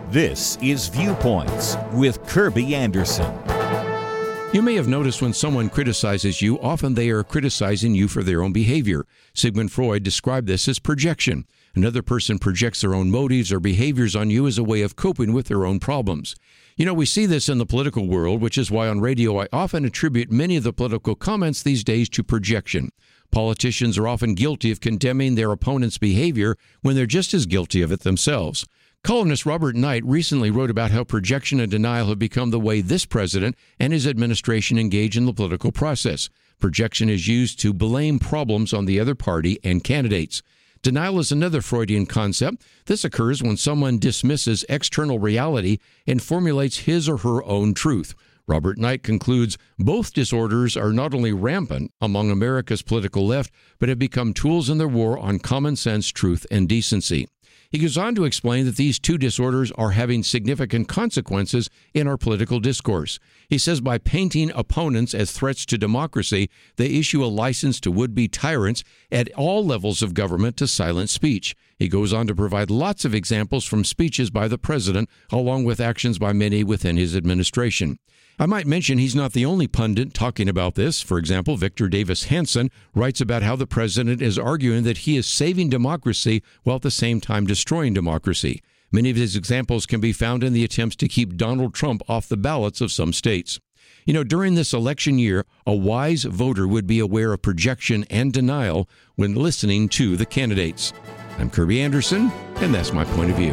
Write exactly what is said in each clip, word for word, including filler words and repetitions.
This is Viewpoints with Kirby Anderson. You may have noticed when someone criticizes you, often they are criticizing you for their own behavior. Sigmund Freud described this as projection. Another person projects their own motives or behaviors on you as a way of coping with their own problems. You know, we see this in the political world, which is why on radio I often attribute many of the political comments these days to projection. Politicians are often guilty of condemning their opponent's behavior when they're just as guilty of it themselves. Columnist Robert Knight recently wrote about how projection and denial have become the way this president and his administration engage in the political process. Projection is used to blame problems on the other party and candidates. Denial is another Freudian concept. This occurs when someone dismisses external reality and formulates his or her own truth. Robert Knight concludes both disorders are not only rampant among America's political left, but have become tools in their war on common sense, truth, and decency. He goes on to explain that these two disorders are having significant consequences in our political discourse. He says by painting opponents as threats to democracy, they issue a license to would-be tyrants at all levels of government to silence speech. He goes on to provide lots of examples from speeches by the president, along with actions by many within his administration. I might mention he's not the only pundit talking about this. For example, Victor Davis Hanson writes about how the president is arguing that he is saving democracy while at the same time destroying democracy. Many of his examples can be found in the attempts to keep Donald Trump off the ballots of some states. You know, during this election year, a wise voter would be aware of projection and denial when listening to the candidates. I'm Kirby Anderson, and that's my point of view.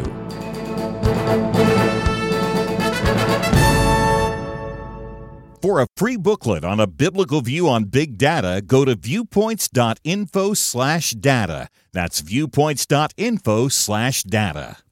For a free booklet on a biblical view on big data, go to viewpoints.info slash data. That's viewpoints.info slash data.